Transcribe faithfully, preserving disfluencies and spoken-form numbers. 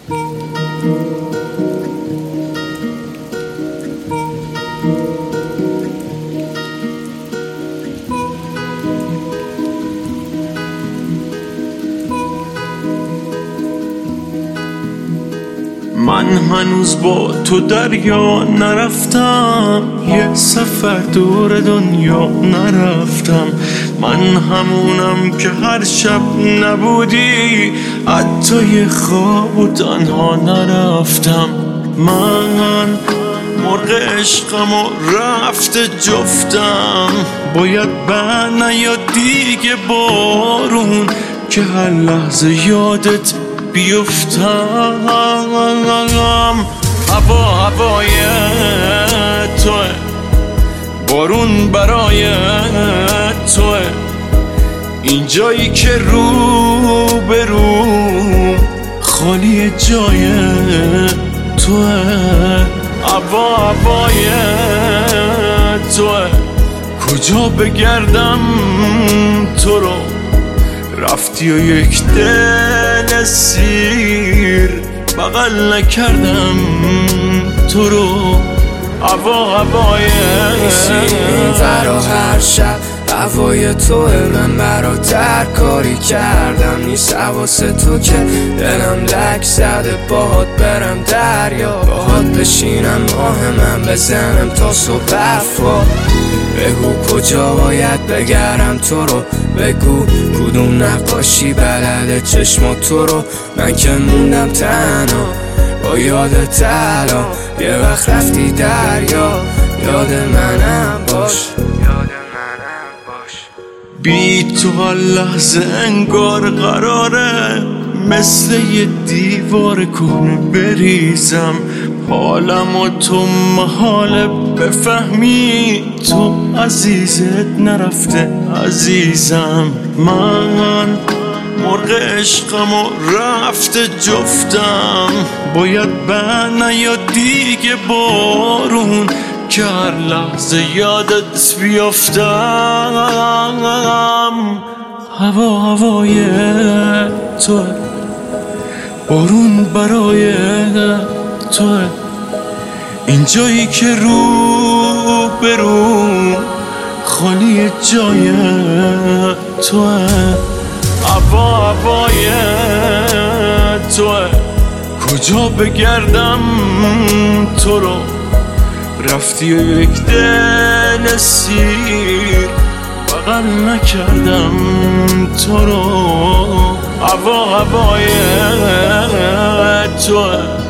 من هنوز با تو دریا نرفتم، یه سفر دور دنیا نرفتم. من همونم که هر شب نبودی حتی یه خواب و تنها نرفتم. من مرغ عشقم و رفته جفتم، باید بر نیاد دیگه بارون که هر لحظه یادت بیفتم. هوا هوای توه، بارون برای توه، این جایی که رو به رو خالی جای توه. هوا هوای توه، کجا بگردم تو رو، رفتی و یک دل سیر بغل نکردم تو رو. هوا هوای فرا هر شب هوای توه، من برات هر کاری کردم نیست حواس تو که دلم لک زده باهات برم دریا، باهات بشینم ماه من بزنم تا صبح برفا. بگو کجا باید بگردم تو رو، بگو کدوم نقاشی بلده چشم تو رو. من که موندم تنها با یادت الان، یه وقت رفتی دریا یاد منم باش. بی تو هر لحظه انگار قراره مثل یه دیوار کهنه بریزم. حالم و تو محاله بفهمی، تو عزیزت نرفته عزیزم. من مرغ عشقم و رفته جفتم، باید بر نیاد دیگه بارون که هر لحظه یادت بیافتم. هوا هوای توه، بارون برای توه، این جایی که رو به رو خالی جای توه. هوا هوای توه، کجا بگردم تو رو، رفتی و یک دل سیر بغل نکردم تو رو. هوا هوای توه.